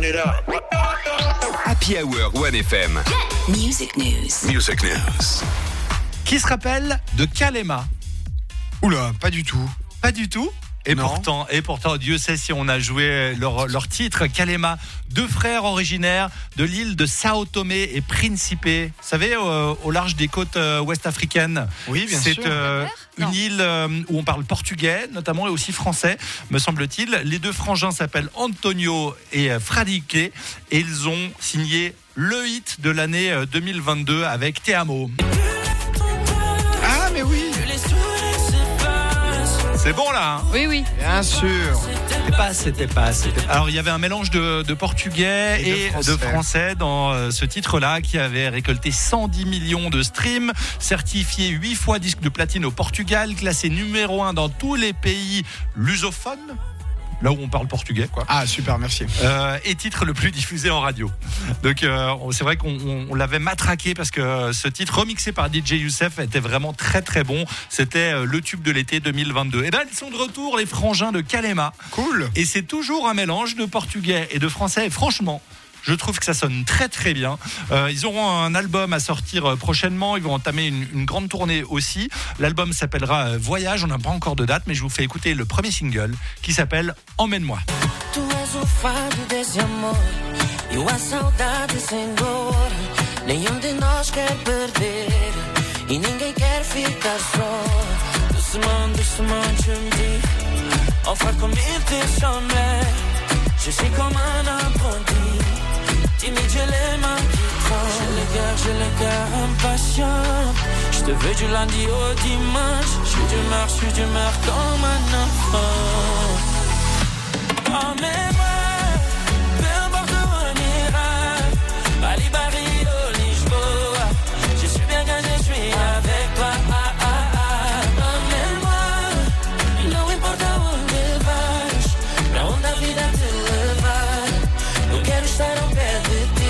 it up. Happy Hour 1FM. Music news. Music news. Qui se rappelle de Kalema? Oula, pas du tout. Pas du tout. Et pourtant, Dieu sait si on a joué leur titre. Kalema, deux frères originaires de l'île de Sao Tomé et Principe. Vous savez, au large des côtes ouest africaines. Oui, bien sûr. C'est une île où on parle portugais, notamment, et aussi français, me semble-t-il. Les deux frangins s'appellent Antonio et Fradique. Et ils ont signé le hit de l'année 2022 avec Te Amo. Ah, mais oui. C'est bon là, hein? Oui. Bien sûr. C'était pas. Alors il y avait un mélange de portugais et de français dans ce titre-là qui avait récolté 110 millions de streams, certifié 8 fois disque de platine au Portugal, classé numéro 1 dans tous les pays lusophones. Là où on parle portugais, quoi. Ah, super, merci. Et titre le plus diffusé en radio. Donc, c'est vrai qu'on l'avait matraqué parce que ce titre, remixé par DJ Youssef, était vraiment très très bon. C'était le tube de l'été 2022. Et ben, ils sont de retour, les frangins de Kalema. Cool. Et c'est toujours un mélange de portugais et de français. Et franchement, je trouve que ça sonne très très bien. Ils auront un album à sortir prochainement. Ils vont entamer une grande tournée aussi. L'album s'appellera Voyage. On n'a pas encore de date, mais je vous fais écouter le premier single qui s'appelle Emmène-moi. Tu és o fado desse amor e a saudade sem dor. Nenhum de nós quer perder e ninguém quer ficar só. Doucement, je me dis, enfin comme il te semblait. Je suis comme un apprenti. Timide, j'ai les mains qui tremblent. J'ai le cœur impatient. Je te veux du lundi au dimanche. Je suis d'humeur comme un enfant. Emmène-moi, peu importe où on ira. Bali, Barrio, Lisboa. Je suis bien quand je suis avec toi. Emmène-moi, não importa onde vais. Pra onde a vida te levar. Eu quero estar ao pé de ti.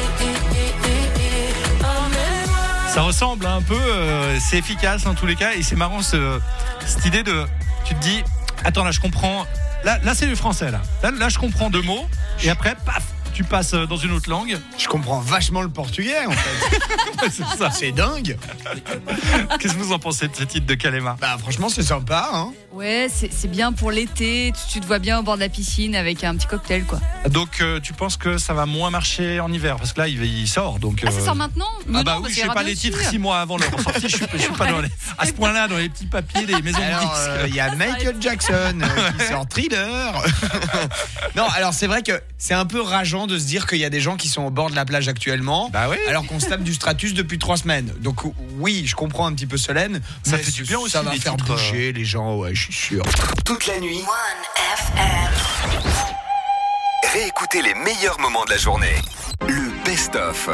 Ça ressemble un peu, c'est efficace en tous les cas. Et c'est marrant cette idée de... Tu te dis, attends là je comprends... Là c'est du français là je comprends 2 mots. Et après, paf, tu passes dans une autre langue. Je comprends vachement le portugais en fait. C'est ça. C'est dingue. Qu'est-ce que vous en pensez de ce titre de Kalema? Bah franchement c'est sympa, hein. Ouais, c'est bien pour l'été. Tu te vois bien au bord de la piscine avec un petit cocktail, quoi. Donc tu penses que ça va moins marcher en hiver? Parce que là il sort donc. Ah, ça sort maintenant? Ah bah oui, je sais pas les titres 6 mois avant leur sortie. Je suis pas à ce point-là dans les petits papiers des maisons de disques. Il y a Michael Jackson qui sort Thriller. Non, alors c'est vrai que c'est un peu rageant de se dire qu'il y a des gens qui sont au bord de la plage actuellement, alors qu'on se tape du Stratus depuis 3 semaines. Donc oui, je comprends un petit peu Solène, ça fait du bien aussi. Ça va faire bouger les gens, ouais, je suis sûr. Toute la nuit, 1FM. Réécoutez les meilleurs moments de la journée. Le best-of.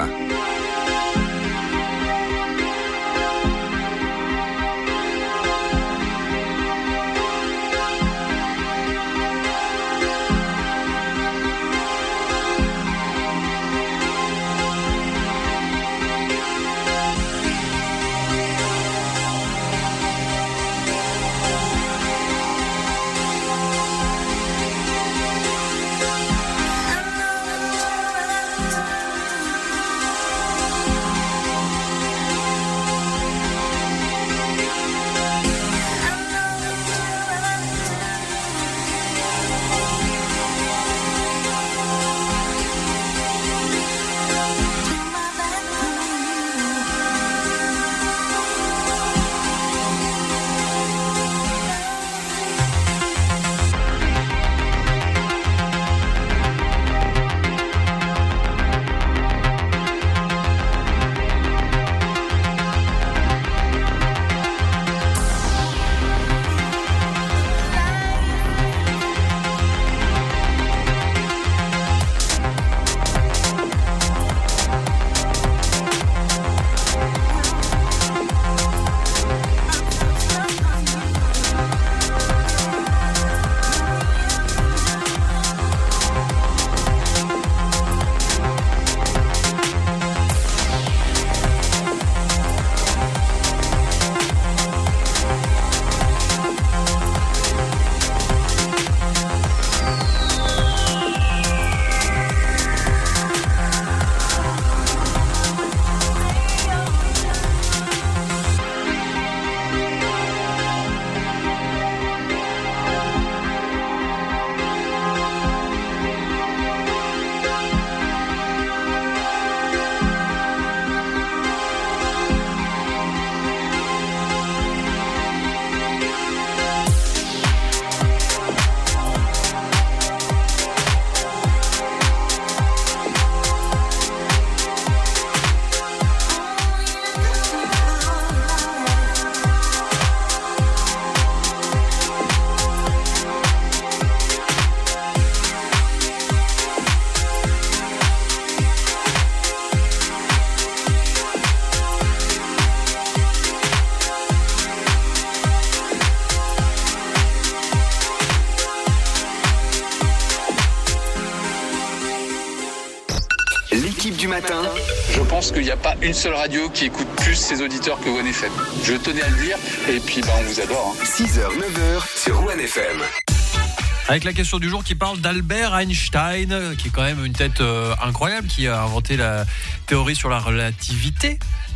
L'équipe du matin. Je pense qu'il n'y a pas une seule radio qui écoute plus ses auditeurs que One FM. Je tenais à le dire, et puis on vous adore. 6h, 9h sur One FM. Avec la question du jour qui parle d'Albert Einstein, qui est quand même une tête incroyable, qui a inventé la théorie sur la relativité.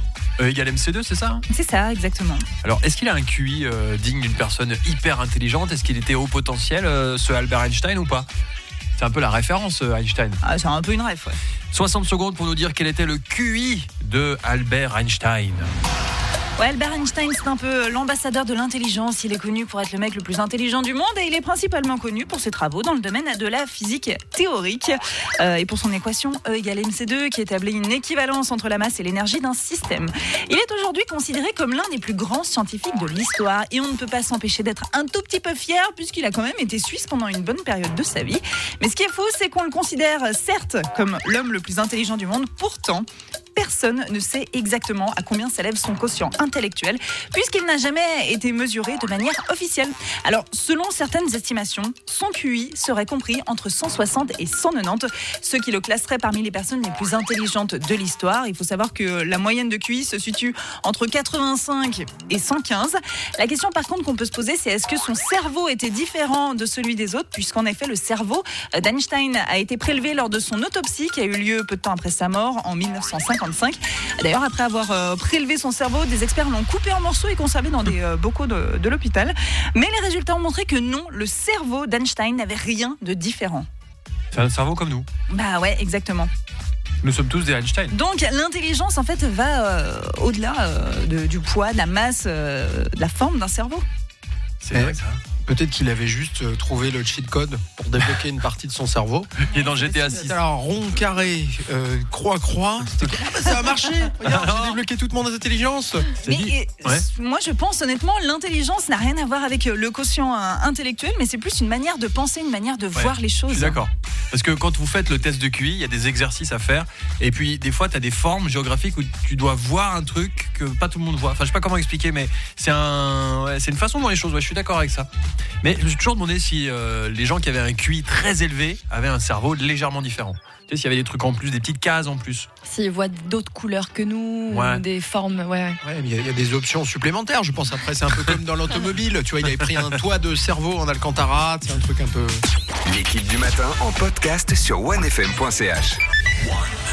E égale MC2, c'est ça ? C'est ça, exactement. Alors, est-ce qu'il a un QI digne d'une personne hyper intelligente ? Est-ce qu'il était haut potentiel, ce Albert Einstein, ou pas ? C'est un peu la référence, Einstein. Ah, c'est un peu une ref, ouais. 60 secondes pour nous dire quel était le QI de Albert Einstein. Ouais, Albert Einstein, c'est un peu l'ambassadeur de l'intelligence. Il est connu pour être le mec le plus intelligent du monde et il est principalement connu pour ses travaux dans le domaine de la physique théorique et pour son équation E égale MC2 qui établit une équivalence entre la masse et l'énergie d'un système. Il est aujourd'hui considéré comme l'un des plus grands scientifiques de l'histoire et on ne peut pas s'empêcher d'être un tout petit peu fier puisqu'il a quand même été suisse pendant une bonne période de sa vie. Mais ce qui est faux, c'est qu'on le considère certes comme l'homme le plus intelligent du monde, pourtant personne ne sait exactement à combien s'élève son quotient intellectuel, puisqu'il n'a jamais été mesuré de manière officielle. Alors, selon certaines estimations, son QI serait compris entre 160 et 190, ce qui le classerait parmi les personnes les plus intelligentes de l'histoire. Il faut savoir que la moyenne de QI se situe entre 85 et 115. La question par contre qu'on peut se poser, c'est est-ce que son cerveau était différent de celui des autres, puisqu'en effet, le cerveau d'Einstein a été prélevé lors de son autopsie qui a eu lieu peu de temps après sa mort en 1955. D'ailleurs, après avoir prélevé son cerveau, des experts l'ont coupé en morceaux et conservé dans des bocaux de l'hôpital. Mais les résultats ont montré que non, le cerveau d'Einstein n'avait rien de différent. C'est un cerveau comme nous. Bah ouais, exactement. Nous sommes tous des Einstein. Donc l'intelligence, en fait, va au-delà du poids, de la masse, de la forme d'un cerveau. C'est vrai ça. Peut-être qu'il avait juste trouvé le cheat code pour débloquer une partie de son cerveau. Il est dans GTA 6. Alors, rond, carré, croix. Ça a marché. Regarde, j'ai débloqué toute mon intelligence. Mais moi, je pense honnêtement, l'intelligence n'a rien à voir avec le quotient intellectuel, mais c'est plus une manière de penser, une manière de voir les choses. Je suis d'accord. Parce que quand vous faites le test de QI, il y a des exercices à faire. Et puis, des fois, tu as des formes géographiques où tu dois voir un truc que pas tout le monde voit. Enfin, je sais pas comment expliquer, mais c'est une façon de voir les choses. Ouais, je suis d'accord avec ça. Mais je me suis toujours demandé si les gens qui avaient un QI très élevé avaient un cerveau légèrement différent. Tu sais, s'il y avait des trucs en plus, des petites cases en plus. S'ils voient d'autres couleurs que nous, ou des formes, Ouais, mais il y a des options supplémentaires. Je pense après, c'est un peu comme dans l'automobile. Tu vois, il avait pris un toit de cerveau en Alcantara. C'est un truc un peu. L'équipe du matin en podcast sur onefm.ch.